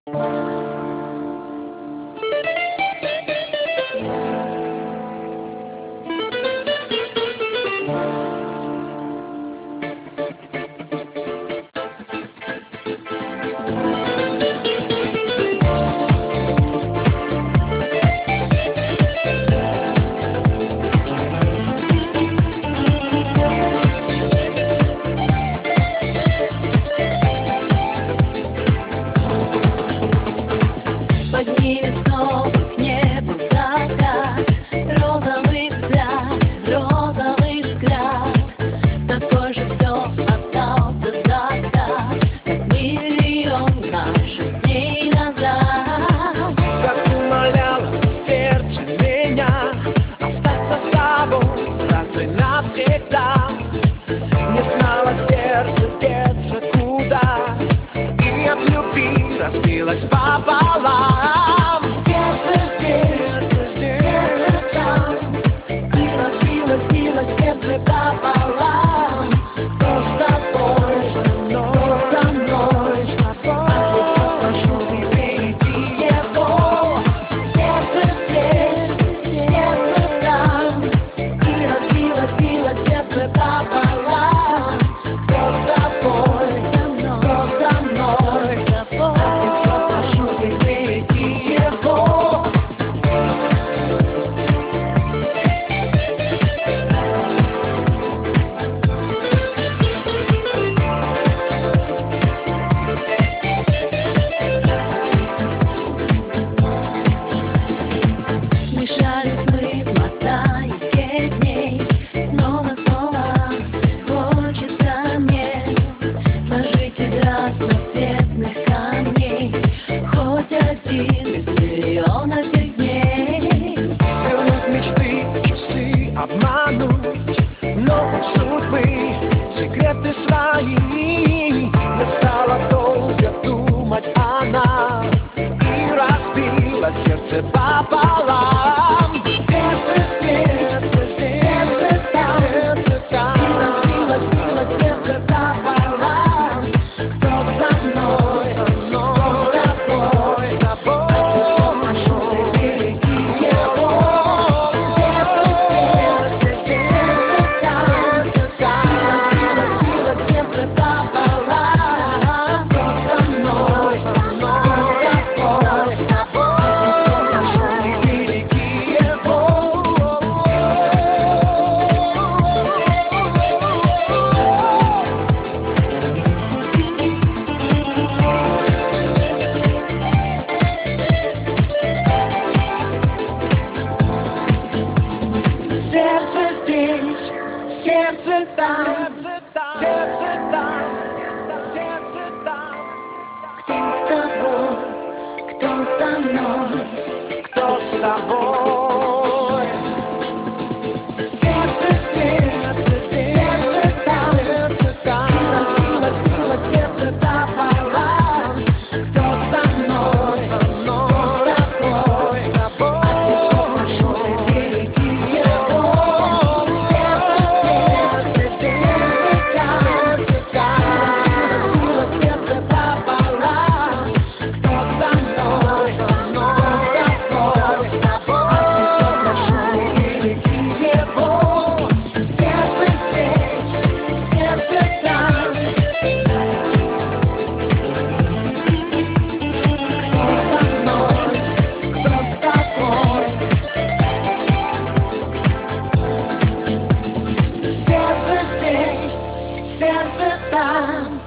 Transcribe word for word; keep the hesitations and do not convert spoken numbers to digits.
Поднимет снова к небу закат, розовый взгляд, розовый взгляд. Такой же все остался закат, как миллион наших дней назад. Как умоляло сердце меня остаться с тобой раз и навсегда. Не знало сердце деться куда, и от любви разбилось пополам. Сердце здесь, сердце там, и разбилось, билось сердце пополам. Кто с тобой, кто со мной, от лица прошу ты перейди его. Сердце здесь, сердце там, и разбилось, билось сердце пополам. Кто с тобой, кто со мной, от лица прошу ты перейди его. Смешались мы, мотая сеть дней. Снова, снова хочется мне сложить из разноцветных камней хоть один из миллиона тех дней. Вернуть мечты, часы обмануть, но у судьбы секреты свои. Не стала долго думать она, и разбила сердце пополам. Сердце здесь, сердце там, и разбилось, билось сердце пополам. Кто со мной, кто с тобой, от лица прошу ты перейди его. Сердце здесь, сердце там, и разбилось, билось сердце пополам. Кто со мной, кто с тобой, от лица прошу ты перейди его. Сердце здесь, сердце там, Сердце там, сердце там, сердце там. кто с тобой, кто со мной. Кто с тобой? Сердце здесь, сердце там, Сердце там. и разбилось, билось сердце пополам. Кто со мной, кто с тобой, от лица прошу ты перейди его. Сердце здесь, сердце там, и разбилось, билось сердце пополам. Кто со мной, кто с тобой, от лица прошу ты перейди его. Сердце здесь, сердце там. Кто со мной, кто с тобой. Сердце здесь, сердце там.